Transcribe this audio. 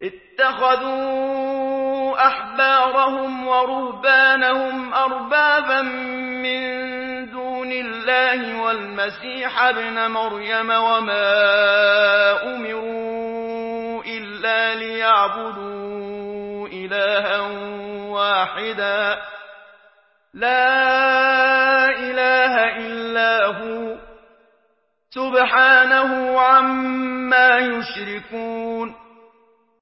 اتخذوا أحبارهم ورهبانهم أربابا من دون الله والمسيح ابن مريم وما أمروا إلا ليعبدوا إلها واحدا لا إله إلا هو سبحانه عما يشركون